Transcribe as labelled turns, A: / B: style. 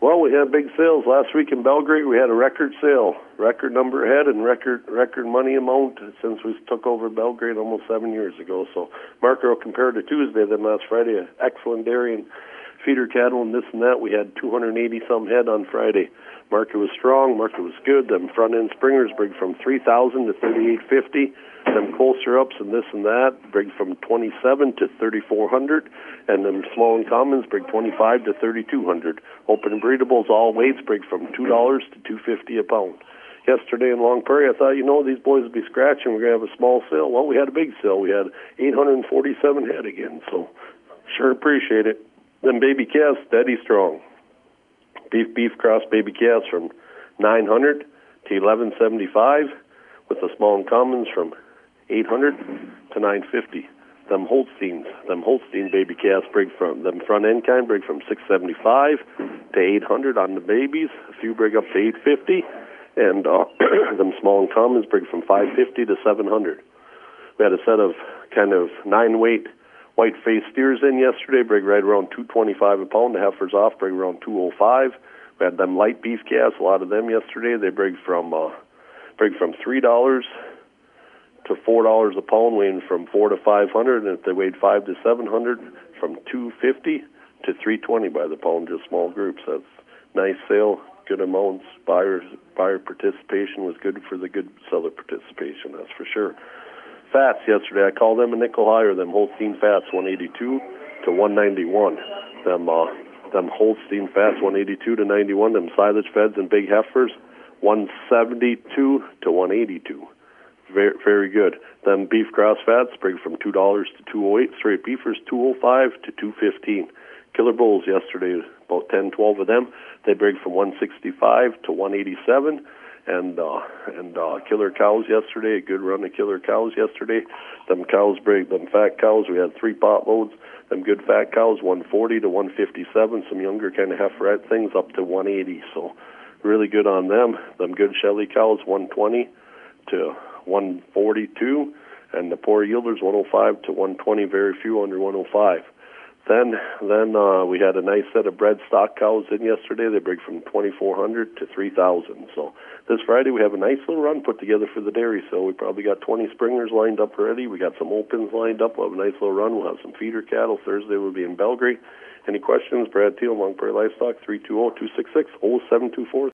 A: Well, we had big sales last week in Belgrade. We had a record sale, record number head, and record money amount since we took over Belgrade almost 7 years ago. So market will compare to Tuesday, then last Friday, excellent dairy and feeder cattle and this and that. We had 280-some head on Friday. Market was strong. Market was good. Them front-end springers bring from 3,000 to 3,850. Them closer ups and this and that bring from 27 to 3,400, and them small and commons bring 25 to 3,200. Open and breedables, all weights, bring from $2 to $2.50 a pound. Yesterday in Long Prairie, I thought, these boys would be scratching. We're going to have a small sale. Well, we had a big sale. We had 847 head again, so sure appreciate it. Them baby calves, steady strong. Beef cross baby calves from 900 to 1175, with the small and commons from 800 to 950. Them Holstein baby calves bring from them front end kind bring from 675 to 800 on the babies. A few bring up to 850, and them small and commons bring from 550 to 700. We had a set of kind of 9-weight white-faced steers in yesterday, bring right around 225 a pound. The heifers off bring around 205. We had them light beef calves, a lot of them yesterday. They bring from $3 to $4 a pound, weighing from 400 to 500, and if they weighed 500 to 700, from 250 to 320 by the pound, just small groups. That's nice sale, good amounts. Buyer participation was good for the good seller participation, that's for sure. Fats yesterday, I called them a nickel higher. Them Holstein fats 182 to 191. Them Holstein fats 182 to 91. Them silage feds and big heifers 172 to 182. Very, very good. Them beef cross fats bring from $2 to 208. Straight beefers 205 to 215. Killer bulls yesterday, about 10, 12 of them. They bring from 165 to 187. And killer cows yesterday, a good run of killer cows yesterday. Them fat cows, we had 3 pot loads. Them good fat cows, 140 to 157. Some younger kind of heiferette things up to 180. So really good on them. Them good Shelly cows, 120 to 142. And the poor yielders, 105 to 120. Very few under 105. Then we had a nice set of bred stock cows in yesterday. They bring from 2,400 to 3,000. So this Friday we have a nice little run put together for the dairy. So we probably got 20 springers lined up already. We got some opens lined up. We'll have a nice little run. We'll have some feeder cattle. Thursday we'll be in Belgrade. Any questions? Brad Teal, Long Prairie Livestock, 320-266-0724.